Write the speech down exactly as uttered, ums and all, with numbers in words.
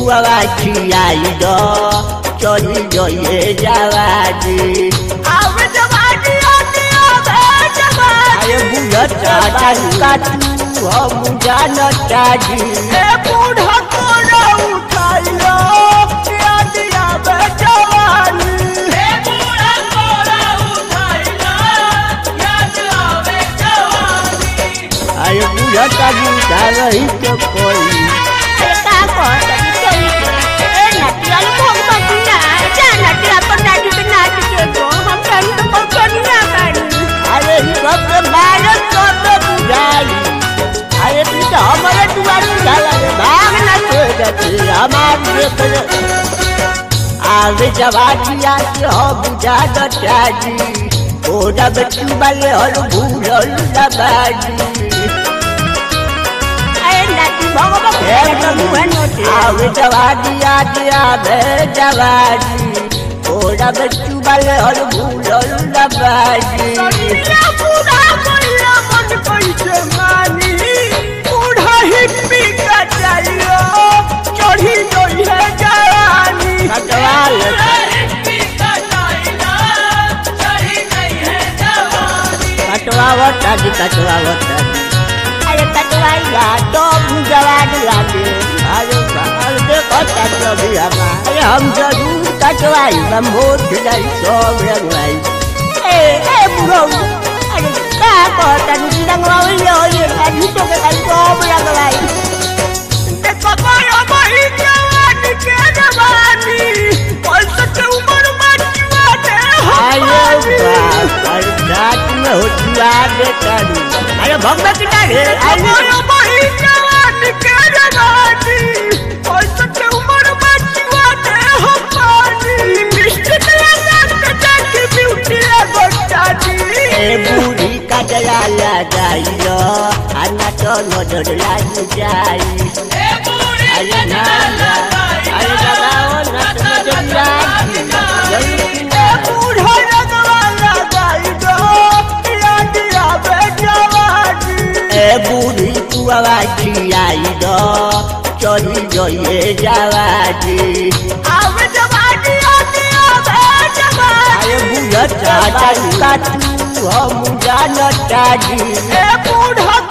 पुआवा खियाई दो चली गए जवानी आवे जवानी आवे आवे जवानी अरे बुढ़ा काटू हम जानता जी ए बूढ़ा कोना उठाई लो याद आवे जवानी ए बूढ़ा कोना उठाई लो याद आवे जवानी अरे बुढ़ा काटू रही तो कोई अरे का कर चली ए नटिया को बकिया जा नटिया पर नाटी पे नाटी के गो हम कहीं तो पकड़िया बाड़ी अरे सब भारत सब बुझाई अरे तू तो हमारे दुआर झाला रे भाग ना तो जाते हमार देख आवे जवानिया से हो बुझा दटा जी ओरा बच्चू वाले और भूल लबाजी अरे नाटी भगवा के मुंह नोटे आवे जवानिया से आवे जवानी ओरा बच्चू वाले और भूल लबाजी या बूढ़ा कोइला मन कैसे मानी बूढ़ा हिप्पी का चाहिए चढ़ी गई है जवानी कटवाल हिप्पी का चाहिए चढ़ी गई है जवानी कटवावत आदि कटवावत अरे कटवाई या तो जवान लागे अरे बाल देखो तो भी हमारा अरे हम जरूर कटवाई हम वोट नहीं सब रंगवाई ए ए बुढ़ो अरे का कहता नी रंगवाई लो ये अभी तो के कल सब रंगवाई देखो माया भाई जवानी के जवानी पैसा के उम्र बचवा दे आयो बाप अरे रात में होतिया दे करू अरे भगवा कितना रे माया भाई जवानी के जवानी पैसा के उम्र बचवा दे हम पानी मिस्टर लगा के जाके ब्यूटी लगता जी ए बूढ़ी का जला लगाइलो अन्ना तो नजर लाग जाई ए बूढ़ी अरे ना अरे लगाओ ना तो नजर लाग बूढ़ा लगवा लगाई दो याद आवे जवानी ए बूढ़ी पुआवा खियाई दो चली गए जवानी आवे जवानी आवे आवे जवानी अरे बुढ़ा काटू हम जानता जी ए बूढ़ा